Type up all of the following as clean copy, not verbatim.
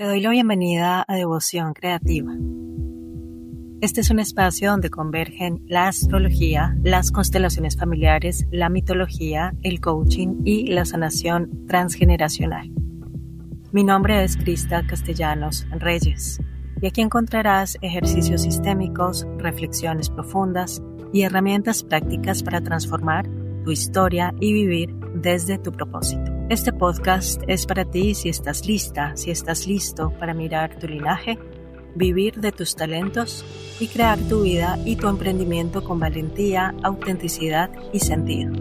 Te doy la bienvenida a Devoción Creativa. Este es un espacio donde convergen la astrología, las constelaciones familiares, la mitología, el coaching y la sanación transgeneracional. Mi nombre es Crista Castellanos Reyes y aquí encontrarás ejercicios sistémicos, reflexiones profundas y herramientas prácticas para transformar tu historia y vivir desde tu propósito. Este podcast es para ti si estás lista, si estás listo para mirar tu linaje, vivir de tus talentos y crear tu vida y tu emprendimiento con valentía, autenticidad y sentido.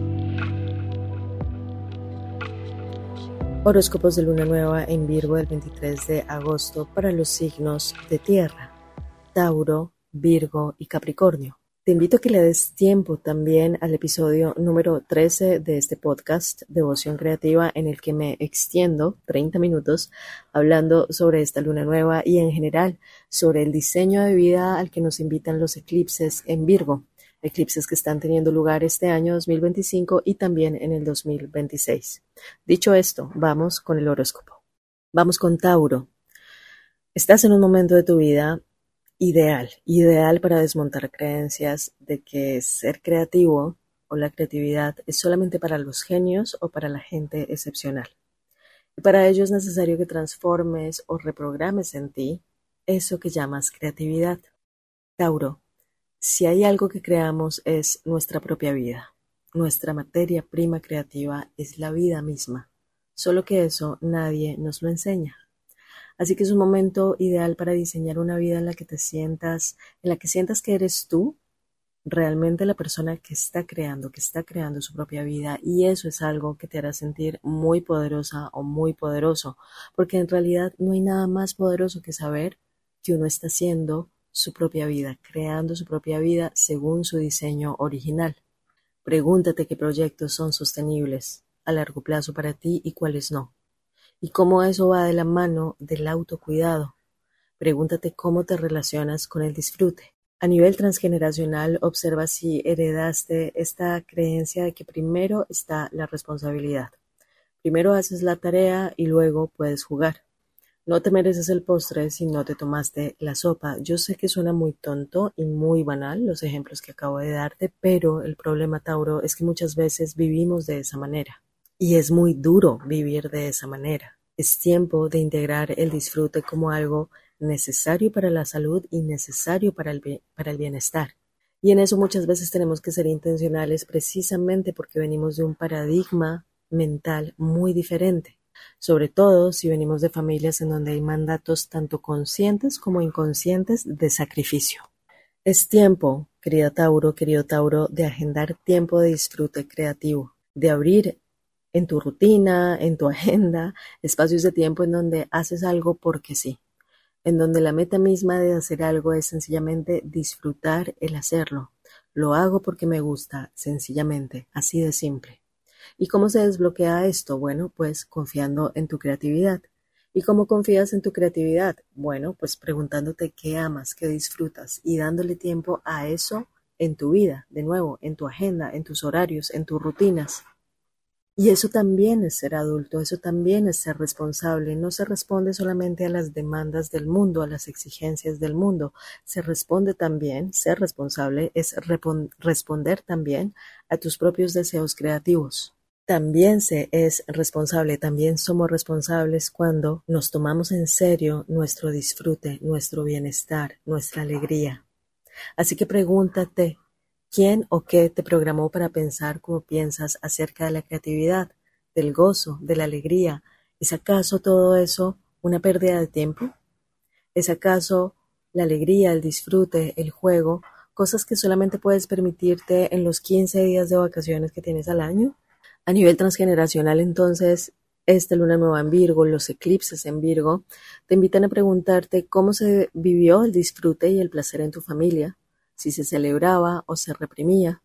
Horóscopos de luna nueva en Virgo del 23 de agosto para los signos de tierra, Tauro, Virgo y Capricornio. Te invito a que le des tiempo también al episodio número 13 de este podcast, Devoción Creativa, en el que me extiendo 30 minutos hablando sobre esta luna nueva y en general sobre el diseño de vida al que nos invitan los eclipses en Virgo, eclipses que están teniendo lugar este año 2025 y también en el 2026. Dicho esto, vamos con el horóscopo. Vamos con Tauro. Estás en un momento de tu vida ideal para desmontar creencias de que ser creativo o la creatividad es solamente para los genios o para la gente excepcional. Y para ello es necesario que transformes o reprogrames en ti eso que llamas creatividad. Tauro, si hay algo que creamos es nuestra propia vida. Nuestra materia prima creativa es la vida misma, solo que eso nadie nos lo enseña. Así que es un momento ideal para diseñar una vida en la que sientas que eres tú, realmente la persona que está creando su propia vida, y eso es algo que te hará sentir muy poderosa o muy poderoso, porque en realidad no hay nada más poderoso que saber que uno está haciendo su propia vida, creando su propia vida según su diseño original. Pregúntate qué proyectos son sostenibles a largo plazo para ti y cuáles no. Y cómo eso va de la mano del autocuidado. Pregúntate cómo te relacionas con el disfrute. A nivel transgeneracional, observa si heredaste esta creencia de que primero está la responsabilidad. Primero haces la tarea y luego puedes jugar. No te mereces el postre si no te tomaste la sopa. Yo sé que suena muy tonto y muy banal los ejemplos que acabo de darte, pero el problema, Tauro, es que muchas veces vivimos de esa manera. Y es muy duro vivir de esa manera. Es tiempo de integrar el disfrute como algo necesario para la salud y necesario para el bienestar. Y en eso muchas veces tenemos que ser intencionales precisamente porque venimos de un paradigma mental muy diferente. Sobre todo si venimos de familias en donde hay mandatos tanto conscientes como inconscientes de sacrificio. Es tiempo, querido Tauro, de agendar tiempo de disfrute creativo, de abrir en tu rutina, en tu agenda, espacios de tiempo en donde haces algo porque sí, en donde la meta misma de hacer algo es sencillamente disfrutar el hacerlo. Lo hago porque me gusta, sencillamente, así de simple. ¿Y cómo se desbloquea esto? Bueno, pues confiando en tu creatividad. ¿Y cómo confías en tu creatividad? Bueno, pues preguntándote qué amas, qué disfrutas y dándole tiempo a eso en tu vida, de nuevo, en tu agenda, en tus horarios, en tus rutinas. Y eso también es ser adulto, eso también es ser responsable. No se responde solamente a las demandas del mundo, a las exigencias del mundo. Se responde también, ser responsable es responder también a tus propios deseos creativos. También se es responsable, también somos responsables cuando nos tomamos en serio nuestro disfrute, nuestro bienestar, nuestra alegría. Así que pregúntate, ¿quién o qué te programó para pensar como piensas acerca de la creatividad, del gozo, de la alegría? ¿Es acaso todo eso una pérdida de tiempo? ¿Es acaso la alegría, el disfrute, el juego, cosas que solamente puedes permitirte en los 15 días de vacaciones que tienes al año? A nivel transgeneracional, entonces, esta luna nueva en Virgo, los eclipses en Virgo, te invitan a preguntarte cómo se vivió el disfrute y el placer en tu familia, si se celebraba o se reprimía.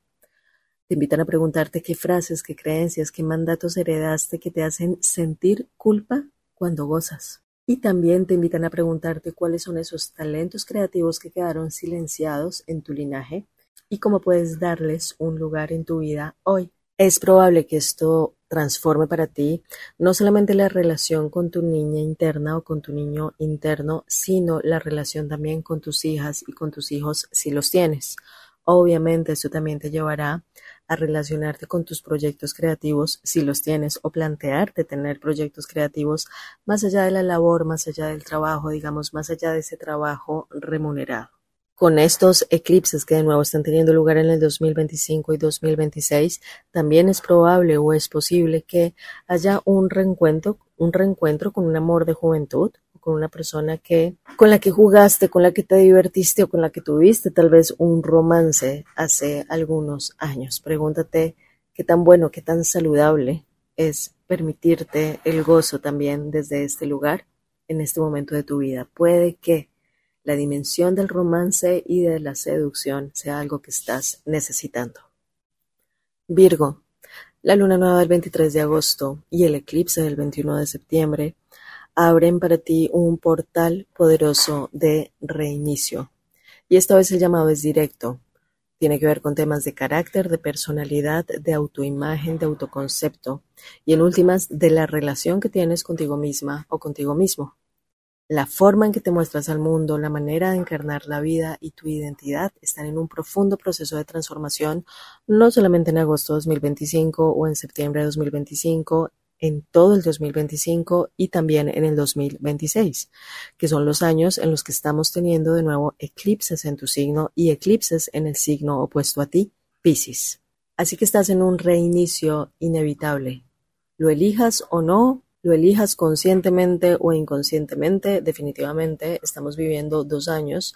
Te invitan a preguntarte qué frases, qué creencias, qué mandatos heredaste que te hacen sentir culpa cuando gozas. Y también te invitan a preguntarte cuáles son esos talentos creativos que quedaron silenciados en tu linaje y cómo puedes darles un lugar en tu vida hoy. Es probable que esto transforme para ti no solamente la relación con tu niña interna o con tu niño interno, sino la relación también con tus hijas y con tus hijos si los tienes. Obviamente esto también te llevará a relacionarte con tus proyectos creativos si los tienes o plantearte tener proyectos creativos más allá de la labor, más allá del trabajo, digamos, más allá de ese trabajo remunerado. Con estos eclipses que de nuevo están teniendo lugar en el 2025 y 2026, también es probable o es posible que haya un reencuentro con un amor de juventud, con una persona con la que jugaste, con la que te divertiste o con la que tuviste tal vez un romance hace algunos años. Pregúntate qué tan bueno, qué tan saludable es permitirte el gozo también desde este lugar en este momento de tu vida. Puede que la dimensión del romance y de la seducción sea algo que estás necesitando. Virgo, la luna nueva del 23 de agosto y el eclipse del 21 de septiembre abren para ti un portal poderoso de reinicio. Y esta vez el llamado es directo. Tiene que ver con temas de carácter, de personalidad, de autoimagen, de autoconcepto y en últimas de la relación que tienes contigo misma o contigo mismo. La forma en que te muestras al mundo, la manera de encarnar la vida y tu identidad están en un profundo proceso de transformación, no solamente en agosto de 2025 o en septiembre de 2025, en todo el 2025 y también en el 2026, que son los años en los que estamos teniendo de nuevo eclipses en tu signo y eclipses en el signo opuesto a ti, Piscis. Así que estás en un reinicio inevitable. Lo elijas o no, lo elijas conscientemente o inconscientemente, definitivamente estamos viviendo 2 años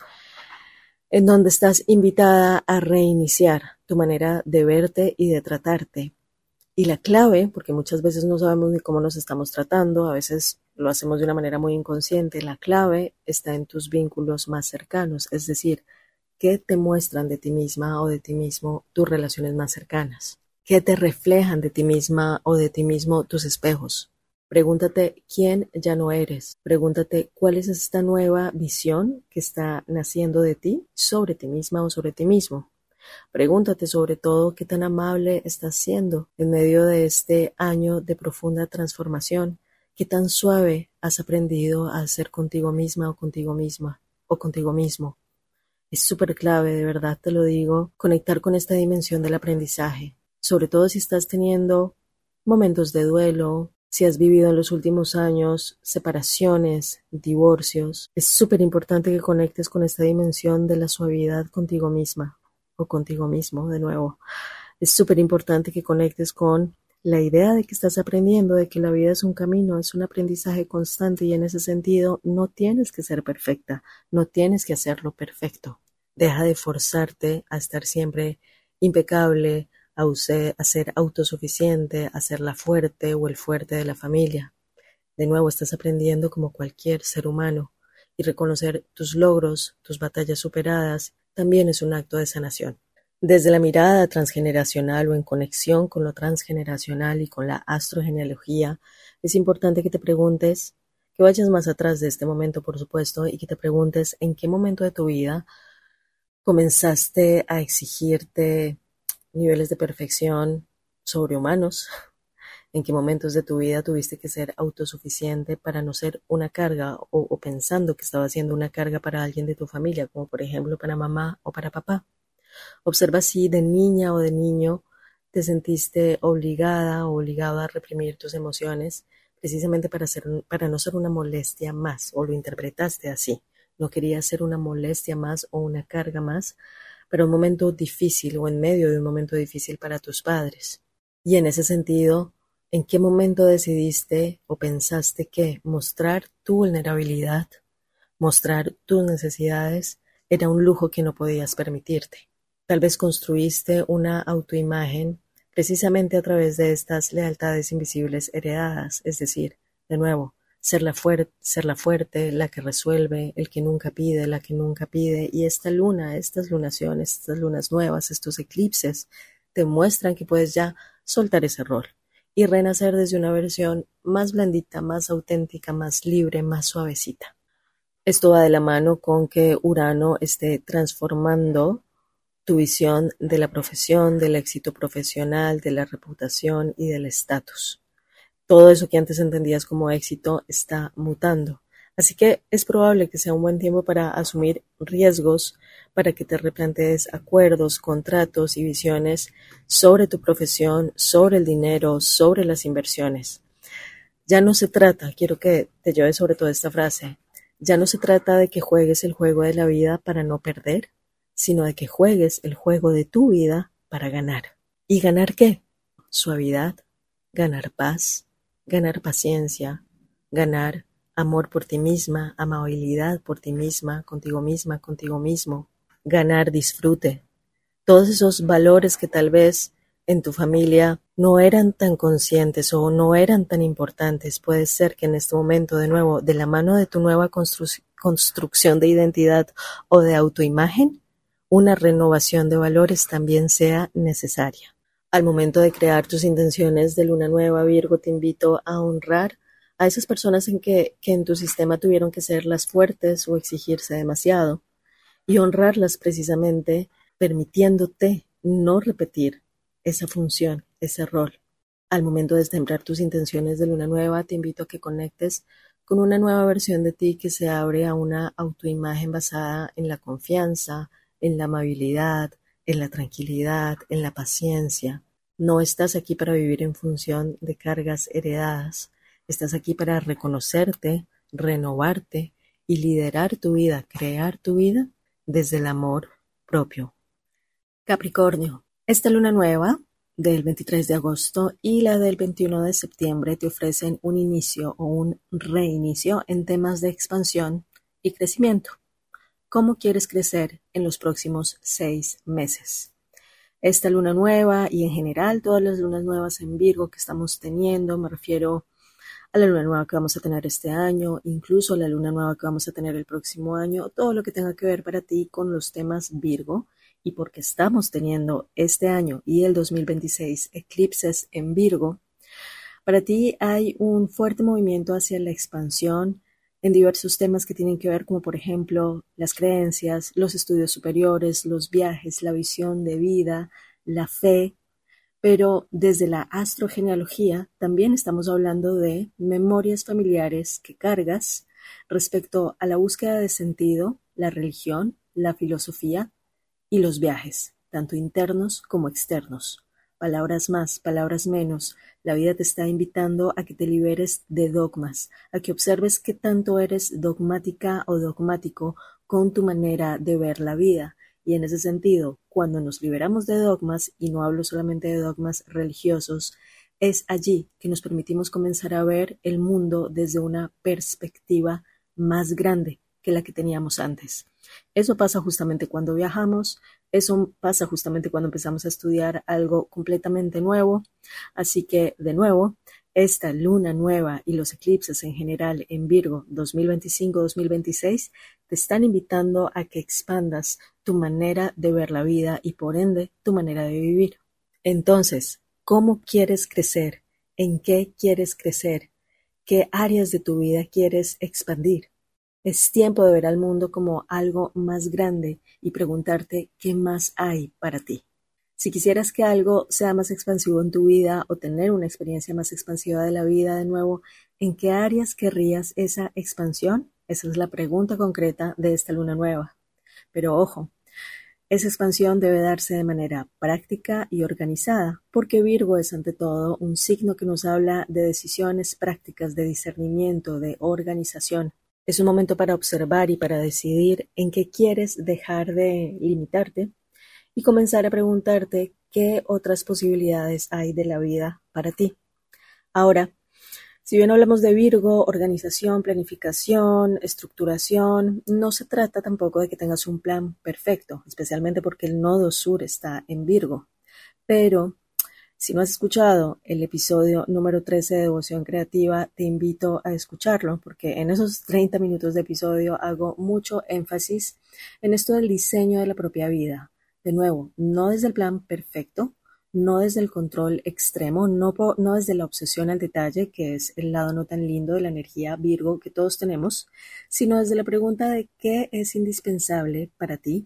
en donde estás invitada a reiniciar tu manera de verte y de tratarte. Y la clave, porque muchas veces no sabemos ni cómo nos estamos tratando, a veces lo hacemos de una manera muy inconsciente, la clave está en tus vínculos más cercanos, es decir, ¿qué te muestran de ti misma o de ti mismo tus relaciones más cercanas? ¿Qué te reflejan de ti misma o de ti mismo tus espejos? Pregúntate quién ya no eres. Pregúntate cuál es esta nueva visión que está naciendo de ti sobre ti misma o sobre ti mismo. Pregúntate sobre todo qué tan amable estás siendo en medio de este año de profunda transformación. Qué tan suave has aprendido a ser contigo misma o contigo misma o contigo mismo. Es súper clave, de verdad te lo digo, conectar con esta dimensión del aprendizaje. Sobre todo si estás teniendo momentos de duelo, si has vivido en los últimos años separaciones, divorcios, es súper importante que conectes con esta dimensión de la suavidad contigo misma o contigo mismo de nuevo. Es súper importante que conectes con la idea de que estás aprendiendo, de que la vida es un camino, es un aprendizaje constante y en ese sentido no tienes que ser perfecta, no tienes que hacerlo perfecto. Deja de forzarte a estar siempre impecable, a ser autosuficiente, a ser la fuerte o el fuerte de la familia. De nuevo, estás aprendiendo como cualquier ser humano y reconocer tus logros, tus batallas superadas, también es un acto de sanación. Desde la mirada transgeneracional o en conexión con lo transgeneracional y con la astrogenealogía, es importante que te preguntes, que vayas más atrás de este momento, por supuesto, y que te preguntes en qué momento de tu vida comenzaste a exigirte niveles de perfección sobrehumanos, en qué momentos de tu vida tuviste que ser autosuficiente para no ser una carga o pensando que estaba siendo una carga para alguien de tu familia, como por ejemplo para mamá o para papá. Observa si de niña o de niño te sentiste obligada o obligado a reprimir tus emociones precisamente para no ser una molestia más, o lo interpretaste así. No querías ser una molestia más o una carga más para un momento difícil o en medio de un momento difícil para tus padres. Y en ese sentido, ¿en qué momento decidiste o pensaste que mostrar tu vulnerabilidad, mostrar tus necesidades, era un lujo que no podías permitirte? Tal vez construiste una autoimagen precisamente a través de estas lealtades invisibles heredadas, es decir, de nuevo, ser la fuerte, la que resuelve, el que nunca pide, la que nunca pide, y esta luna, estas lunaciones, estas lunas nuevas, estos eclipses, te muestran que puedes ya soltar ese rol y renacer desde una versión más blandita, más auténtica, más libre, más suavecita. Esto va de la mano con que Urano esté transformando tu visión de la profesión, del éxito profesional, de la reputación y del estatus. Todo eso que antes entendías como éxito está mutando. Así que es probable que sea un buen tiempo para asumir riesgos, para que te replantees acuerdos, contratos y visiones sobre tu profesión, sobre el dinero, sobre las inversiones. Ya no se trata, quiero que te lleves sobre todo esta frase, ya no se trata de que juegues el juego de la vida para no perder, sino de que juegues el juego de tu vida para ganar. ¿Y ganar qué? Suavidad, ganar paz, ganar paciencia, ganar amor por ti misma, amabilidad por ti misma, contigo mismo, ganar disfrute. Todos esos valores que tal vez en tu familia no eran tan conscientes o no eran tan importantes, puede ser que en este momento, de nuevo, de la mano de tu nueva construcción de identidad o de autoimagen, una renovación de valores también sea necesaria. Al momento de crear tus intenciones de luna nueva, Virgo, te invito a honrar a esas personas que en tu sistema tuvieron que ser las fuertes o exigirse demasiado, y honrarlas precisamente permitiéndote no repetir esa función, ese rol. Al momento de sembrar tus intenciones de luna nueva, te invito a que conectes con una nueva versión de ti que se abre a una autoimagen basada en la confianza, en la amabilidad, en la tranquilidad, en la paciencia. No estás aquí para vivir en función de cargas heredadas. Estás aquí para reconocerte, renovarte y liderar tu vida, crear tu vida desde el amor propio. Capricornio, esta luna nueva del 23 de agosto y la del 21 de septiembre te ofrecen un inicio o un reinicio en temas de expansión y crecimiento. ¿Cómo quieres crecer en los próximos 6 meses? Esta luna nueva y en general todas las lunas nuevas en Virgo que estamos teniendo, me refiero a la luna nueva que vamos a tener este año, incluso a la luna nueva que vamos a tener el próximo año, todo lo que tenga que ver para ti con los temas Virgo, y porque estamos teniendo este año y el 2026 eclipses en Virgo, para ti hay un fuerte movimiento hacia la expansión en diversos temas que tienen que ver, como por ejemplo las creencias, los estudios superiores, los viajes, la visión de vida, la fe. Pero desde la astrogenealogía también estamos hablando de memorias familiares que cargas respecto a la búsqueda de sentido, la religión, la filosofía y los viajes, tanto internos como externos. Palabras más, palabras menos, la vida te está invitando a que te liberes de dogmas, a que observes qué tanto eres dogmática o dogmático con tu manera de ver la vida. Y en ese sentido, cuando nos liberamos de dogmas, y no hablo solamente de dogmas religiosos, es allí que nos permitimos comenzar a ver el mundo desde una perspectiva más grande que la que teníamos antes. Eso pasa justamente cuando viajamos, eso pasa justamente cuando empezamos a estudiar algo completamente nuevo. Así que, de nuevo, esta luna nueva y los eclipses en general en Virgo 2025-2026 te están invitando a que expandas tu manera de ver la vida y por ende tu manera de vivir. Entonces, ¿cómo quieres crecer? ¿En qué quieres crecer? ¿Qué áreas de tu vida quieres expandir? Es tiempo de ver al mundo como algo más grande y preguntarte qué más hay para ti. Si quisieras que algo sea más expansivo en tu vida o tener una experiencia más expansiva de la vida, de nuevo, ¿en qué áreas querrías esa expansión? Esa es la pregunta concreta de esta luna nueva. Pero ojo, esa expansión debe darse de manera práctica y organizada, porque Virgo es ante todo un signo que nos habla de decisiones prácticas, de discernimiento, de organización. Es un momento para observar y para decidir en qué quieres dejar de limitarte y comenzar a preguntarte qué otras posibilidades hay de la vida para ti. Ahora, si bien hablamos de Virgo, organización, planificación, estructuración, no se trata tampoco de que tengas un plan perfecto, especialmente porque el nodo sur está en Virgo. Pero si no has escuchado el episodio número 13 de Devoción Creativa, te invito a escucharlo, porque en esos 30 minutos de episodio hago mucho énfasis en esto del diseño de la propia vida. De nuevo, no desde el plan perfecto, no desde el control extremo, no desde la obsesión al detalle, que es el lado no tan lindo de la energía Virgo que todos tenemos, sino desde la pregunta de qué es indispensable para ti,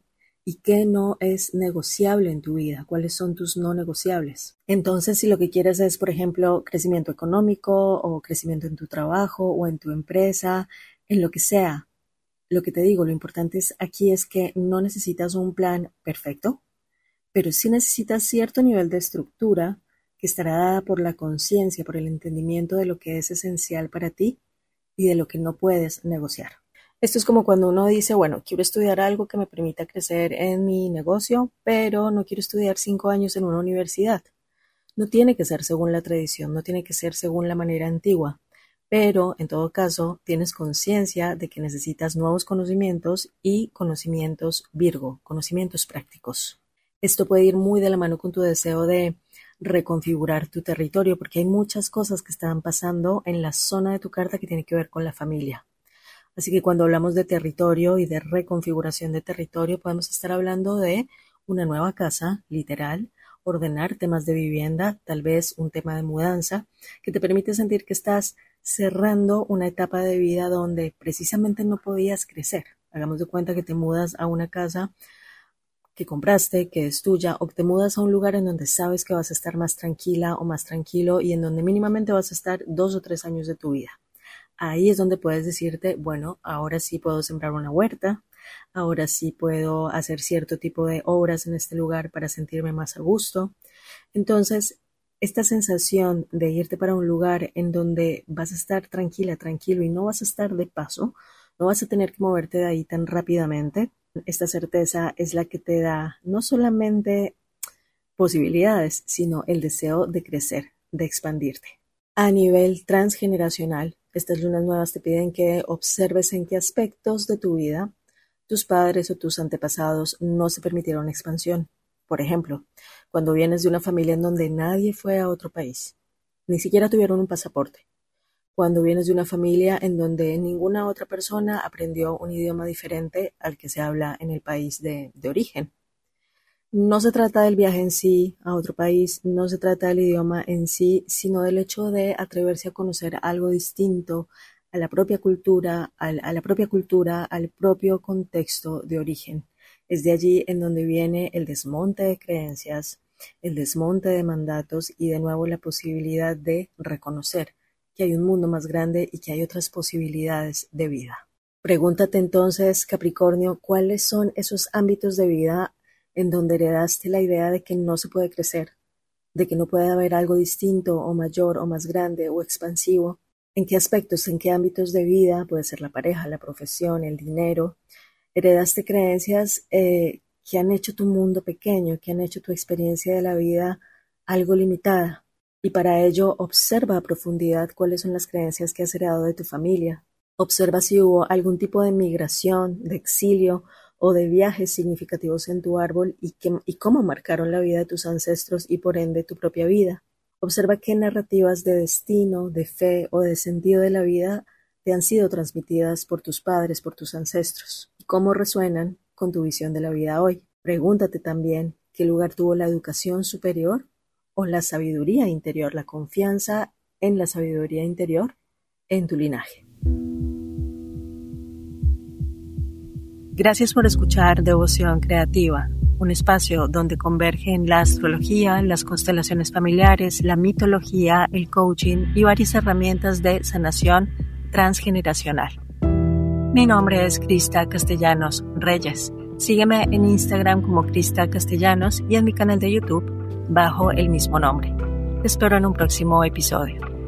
y qué no es negociable en tu vida, cuáles son tus no negociables. Entonces, si lo que quieres es, por ejemplo, crecimiento económico o crecimiento en tu trabajo o en tu empresa, en lo que sea, lo que te digo, lo importante aquí es que no necesitas un plan perfecto, pero sí necesitas cierto nivel de estructura que estará dada por la conciencia, por el entendimiento de lo que es esencial para ti y de lo que no puedes negociar. Esto es como cuando uno dice, bueno, quiero estudiar algo que me permita crecer en mi negocio, pero no quiero estudiar 5 años en una universidad. No tiene que ser según la tradición, no tiene que ser según la manera antigua, pero en todo caso tienes conciencia de que necesitas nuevos conocimientos y conocimientos Virgo, conocimientos prácticos. Esto puede ir muy de la mano con tu deseo de reconfigurar tu territorio, porque hay muchas cosas que están pasando en la zona de tu carta que tiene que ver con la familia. Así que cuando hablamos de territorio y de reconfiguración de territorio, podemos estar hablando de una nueva casa, literal, ordenar temas de vivienda, tal vez un tema de mudanza, que te permite sentir que estás cerrando una etapa de vida donde precisamente no podías crecer. Hagamos de cuenta que te mudas a una casa que compraste, que es tuya, o que te mudas a un lugar en donde sabes que vas a estar más tranquila o más tranquilo y en donde mínimamente vas a estar 2 o 3 años de tu vida. Ahí es donde puedes decirte, bueno, ahora sí puedo sembrar una huerta, ahora sí puedo hacer cierto tipo de obras en este lugar para sentirme más a gusto. Entonces, esta sensación de irte para un lugar en donde vas a estar tranquila, tranquilo y no vas a estar de paso, no vas a tener que moverte de ahí tan rápidamente. Esta certeza es la que te da no solamente posibilidades, sino el deseo de crecer, de expandirte. A nivel transgeneracional, estas lunas nuevas te piden que observes en qué aspectos de tu vida tus padres o tus antepasados no se permitieron expansión. Por ejemplo, cuando vienes de una familia en donde nadie fue a otro país, ni siquiera tuvieron un pasaporte. Cuando vienes de una familia en donde ninguna otra persona aprendió un idioma diferente al que se habla en el país de origen. No se trata del viaje en sí a otro país, no se trata del idioma en sí, sino del hecho de atreverse a conocer algo distinto a la propia cultura, al propio contexto de origen. Es de allí en donde viene el desmonte de creencias, el desmonte de mandatos y de nuevo la posibilidad de reconocer que hay un mundo más grande y que hay otras posibilidades de vida. Pregúntate entonces, Capricornio, ¿cuáles son esos ámbitos de vida en donde heredaste la idea de que no se puede crecer, de que no puede haber algo distinto o mayor o más grande o expansivo? ¿En qué aspectos, en qué ámbitos de vida, puede ser la pareja, la profesión, el dinero, heredaste creencias que han hecho tu mundo pequeño, que han hecho tu experiencia de la vida algo limitada? Y para ello observa a profundidad cuáles son las creencias que has heredado de tu familia. Observa si hubo algún tipo de migración, de exilio o de viajes significativos en tu árbol y cómo marcaron la vida de tus ancestros y por ende tu propia vida. Observa qué narrativas de destino, de fe o de sentido de la vida te han sido transmitidas por tus padres, por tus ancestros y cómo resuenan con tu visión de la vida hoy. Pregúntate también qué lugar tuvo la educación superior o la sabiduría interior, la confianza en la sabiduría interior en tu linaje. Gracias por escuchar Devoción Creativa, un espacio donde convergen la astrología, las constelaciones familiares, la mitología, el coaching y varias herramientas de sanación transgeneracional. Mi nombre es Crista Castellanos Reyes. Sígueme en Instagram como Crista Castellanos y en mi canal de YouTube bajo el mismo nombre. Te espero en un próximo episodio.